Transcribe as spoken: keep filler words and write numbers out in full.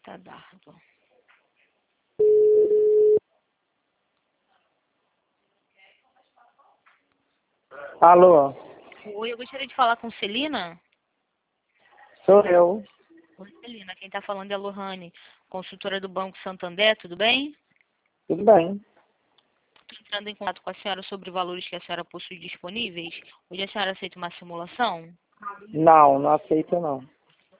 Tá dardo. Alô, Oi, eu gostaria de falar com Celina. sou eu. Oi, Celina, quem está falando é a Lohane, consultora do Banco Santander, tudo bem? Tudo bem? Estou entrando em contato com a senhora sobre valores que a senhora possui disponíveis. Hoje a senhora aceita uma simulação? Não, não aceito não.